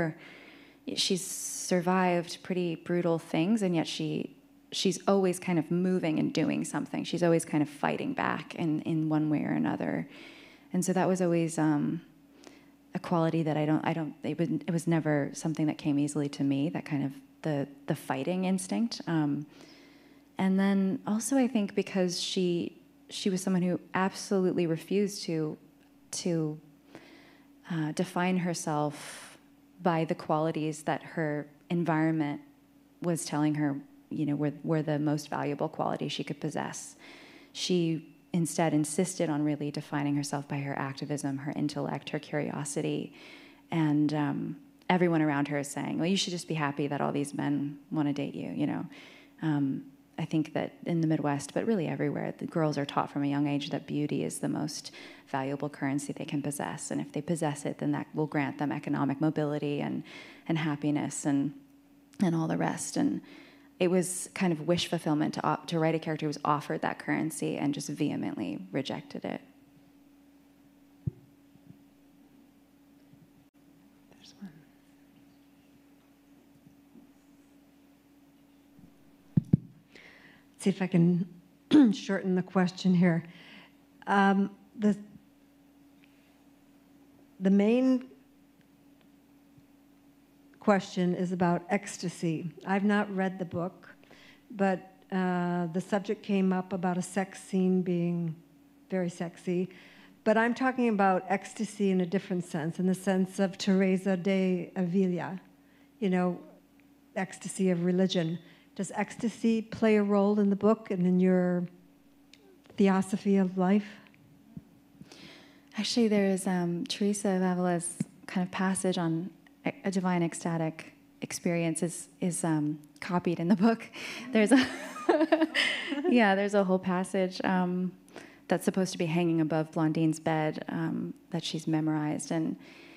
survived pretty brutal things, and yet she's always kind of moving and doing something. She's always kind of fighting back in one way or another. And so that was always a quality that it was never something that came easily to me, that kind of the fighting instinct. And then also I think because she was someone who absolutely refused to define herself by the qualities that her environment was telling her, were the most valuable qualities she could possess. She instead insisted on really defining herself by her activism, her intellect, her curiosity, and everyone around her is saying, well, you should just be happy that all these men want to date you, I think that in the Midwest, but really everywhere, the girls are taught from a young age that beauty is the most valuable currency they can possess. And if they possess it, then that will grant them economic mobility and happiness and all the rest. And it was kind of wish fulfillment to write a character who was offered that currency and just vehemently rejected it. There's one. See if I can shorten the question here. The main question is about ecstasy. I've not read the book, but the subject came up about a sex scene being very sexy. But I'm talking about ecstasy in a different sense, in the sense of Teresa de Avila, you know, ecstasy of religion. Does ecstasy play a role in the book and in your theosophy of life? Actually, there is Teresa of Avila's kind of passage on a divine ecstatic experience is copied in the book. There's a there's a whole passage that's supposed to be hanging above Blondine's bed that she's memorized. And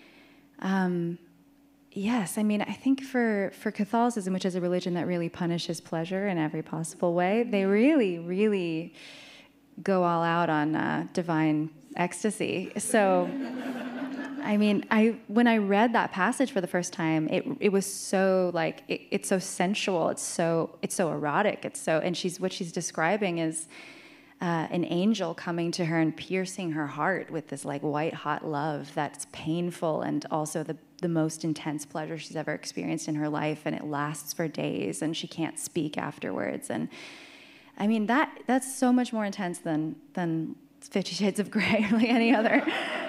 yes, I mean, I think for Catholicism, which is a religion that really punishes pleasure in every possible way, they really, really go all out on divine ecstasy. So, I mean, when I read that passage for the first time, it was so like it's so sensual, it's so erotic, and what she's describing is an angel coming to her and piercing her heart with this like white hot love that's painful and also the most intense pleasure she's ever experienced in her life, and it lasts for days, and she can't speak afterwards. And I mean that's so much more intense than 50 Shades of Grey or like any other.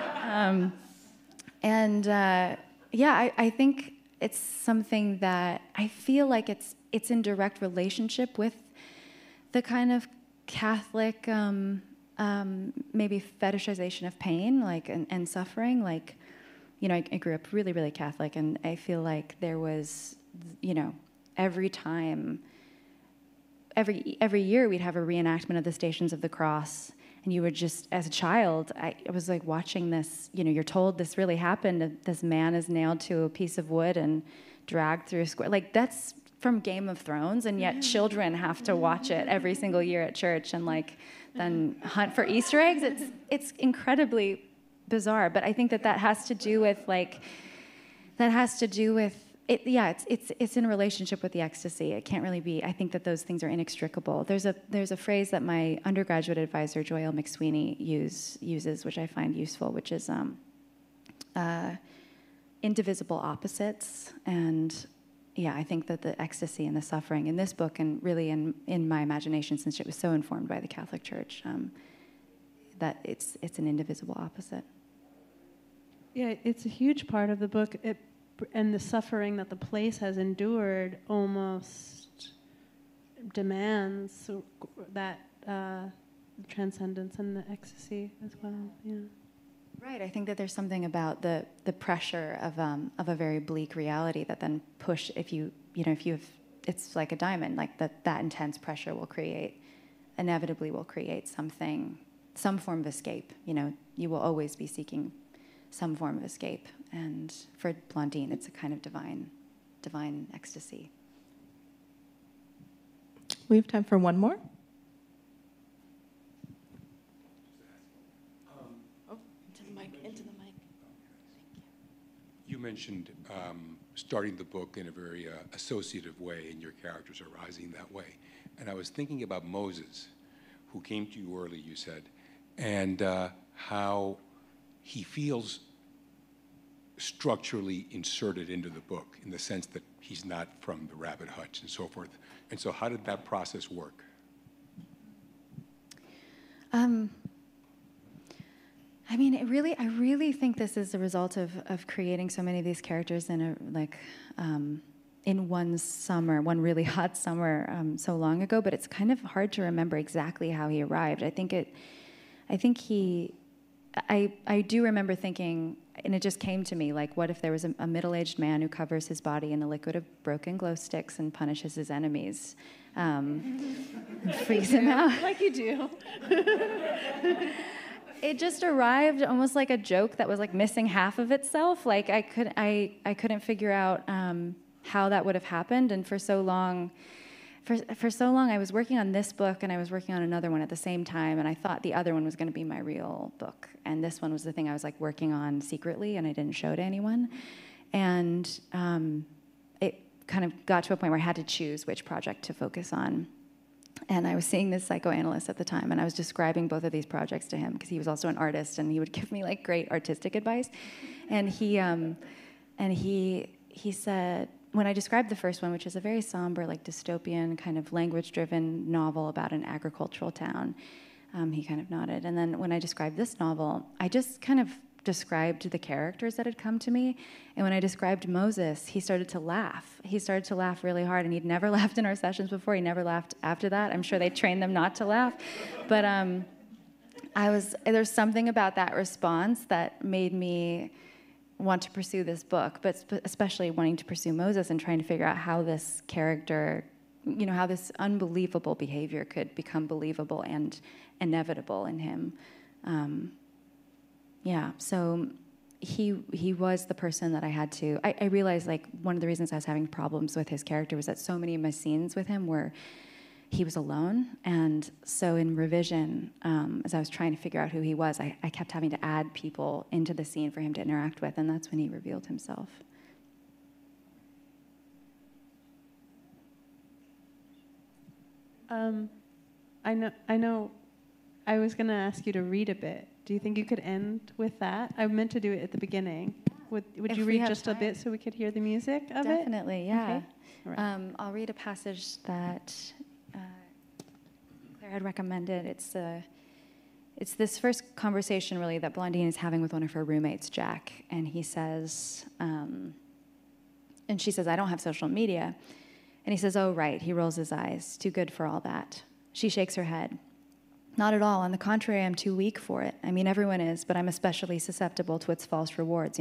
I think it's something that I feel like it's in direct relationship with the kind of Catholic maybe fetishization of pain, like and suffering. Like, you know, I grew up really, really Catholic, and I feel like there was, you know, every year we'd have a reenactment of the Stations of the Cross. And you were just, as a child, I was like watching this, you know, you're told this really happened. This man is nailed to a piece of wood and dragged through a square. Like, that's from Game of Thrones, and yet children have to watch it every single year at church and, like, then hunt for Easter eggs. It's incredibly bizarre. But I think that has to do with, it's in relationship with the ecstasy. It can't really be. I think that those things are inextricable. There's a phrase that my undergraduate advisor Joyelle McSweeney uses, which I find useful, which is indivisible opposites. And yeah, I think that the ecstasy and the suffering in this book, and really in my imagination, since it was so informed by the Catholic Church, that it's an indivisible opposite. Yeah, it's a huge part of the book. And the suffering that the place has endured almost demands that transcendence and the ecstasy as well. Yeah. Right. I think that there's something about the pressure of a very bleak reality that then it's like a diamond, like that intense pressure inevitably will create some form of escape. You know, you will always be seeking some form of escape. And for Blondine, it's a kind of divine ecstasy. We have time for one more. Into the mic. You mentioned starting the book in a very associative way, and your characters are rising that way. And I was thinking about Moses, who came to you early, you said, and how he feels structurally inserted into the book in the sense that he's not from the rabbit hutch and so forth. And so how did that process work? I mean, I really think this is a result of creating so many of these characters in in one really hot summer so long ago. But it's kind of hard to remember exactly how he arrived. I think I do remember thinking, and it just came to me, like, what if there was a middle-aged man who covers his body in the liquid of broken glow sticks and punishes his enemies? Freaks him out. Like you do. It just arrived almost like a joke that was like missing half of itself. Like I couldn't figure out how that would have happened, and for so long I was working on this book and I was working on another one at the same time, and I thought the other one was going to be my real book, and this one was the thing I was like working on secretly and I didn't show to anyone. And it kind of got to a point where I had to choose which project to focus on. And I was seeing this psychoanalyst at the time, and I was describing both of these projects to him because he was also an artist, and he would give me like great artistic advice. And he said, when I described the first one, which is a very somber, like dystopian kind of language-driven novel about an agricultural town, he kind of nodded. And then when I described this novel, I just kind of described the characters that had come to me. And when I described Moses, he started to laugh. He started to laugh really hard, and he'd never laughed in our sessions before. He never laughed after that. I'm sure they trained them not to laugh. But there's something about that response that made me want to pursue this book, but especially wanting to pursue Moses and trying to figure out how this character, how this unbelievable behavior could become believable and inevitable in him. So he was the person that I had to. I realized, like, one of the reasons I was having problems with his character was that so many of my scenes with him were he was alone, and so in revision, as I was trying to figure out who he was, I kept having to add people into the scene for him to interact with, and that's when he revealed himself. I know. I was going to ask you to read a bit. Do you think you could end with that? I meant to do it at the beginning. Would you read just a bit so we could hear the music of it? Definitely, yeah. Okay. All right. I'll read a passage that Claire had recommended. It's this first conversation, really, that Blondine is having with one of her roommates, Jack. And he says, and she says, "I don't have social media." And he says, "Oh, right." He rolls his eyes. "Too good for all that." She shakes her head. "Not at all. On the contrary, I'm too weak for it. I mean, everyone is, but I'm especially susceptible to its false rewards,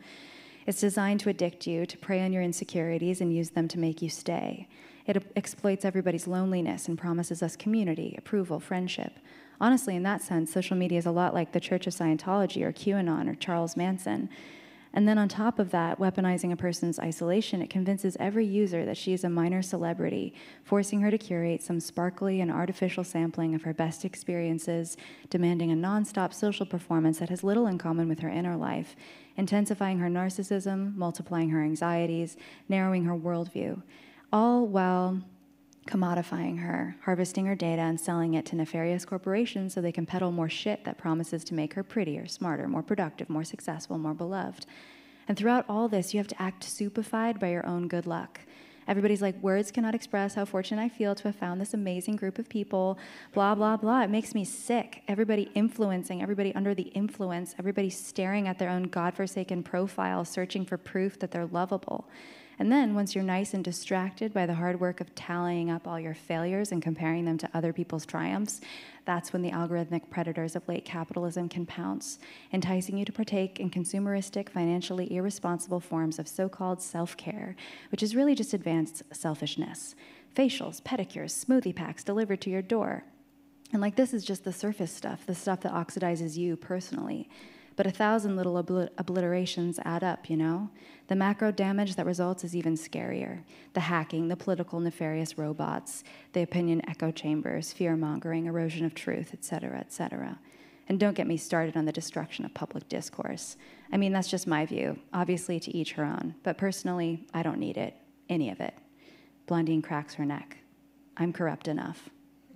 It's designed to addict you, to prey on your insecurities and use them to make you stay. It exploits everybody's loneliness and promises us community, approval, friendship. Honestly, in that sense, social media is a lot like the Church of Scientology or QAnon or Charles Manson. And then on top of that, weaponizing a person's isolation, it convinces every user that she is a minor celebrity, forcing her to curate some sparkly and artificial sampling of her best experiences, demanding a nonstop social performance that has little in common with her inner life, intensifying her narcissism, multiplying her anxieties, narrowing her worldview, all while commodifying her, harvesting her data and selling it to nefarious corporations so they can peddle more shit that promises to make her prettier, smarter, more productive, more successful, more beloved. And throughout all this, you have to act stupefied by your own good luck. Everybody's like, words cannot express how fortunate I feel to have found this amazing group of people, blah, blah, blah. It makes me sick. Everybody influencing, everybody under the influence, everybody staring at their own godforsaken profile, searching for proof that they're lovable. And then once you're nice and distracted by the hard work of tallying up all your failures and comparing them to other people's triumphs, that's when the algorithmic predators of late capitalism can pounce, enticing you to partake in consumeristic, financially irresponsible forms of so-called self-care, which is really just advanced selfishness. Facials, pedicures, smoothie packs delivered to your door. And like, this is just the surface stuff, the stuff that oxidizes you personally. But 1,000 little obliterations add up, The macro damage that results is even scarier. The hacking, the political nefarious robots, the opinion echo chambers, fear-mongering, erosion of truth, et cetera, et cetera. And don't get me started on the destruction of public discourse. I mean, that's just my view. Obviously, to each her own. But personally, I don't need it. Any of it. Blondine cracks her neck. I'm corrupt enough.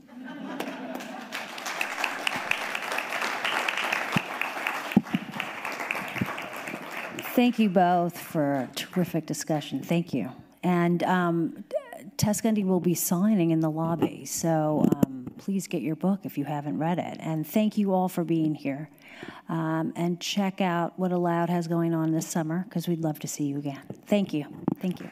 Thank you both for a terrific discussion. Thank you. And Tess Gundy will be signing in the lobby, so please get your book if you haven't read it. And thank you all for being here. And check out what Aloud has going on this summer, because we'd love to see you again. Thank you. Thank you.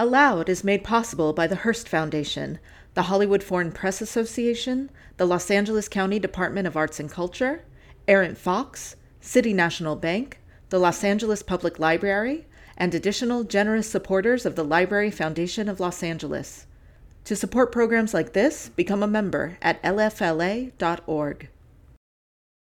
Aloud is made possible by the Hearst Foundation, the Hollywood Foreign Press Association, the Los Angeles County Department of Arts and Culture, Aaron Fox, City National Bank, the Los Angeles Public Library, and additional generous supporters of the Library Foundation of Los Angeles. To support programs like this, become a member at lfla.org.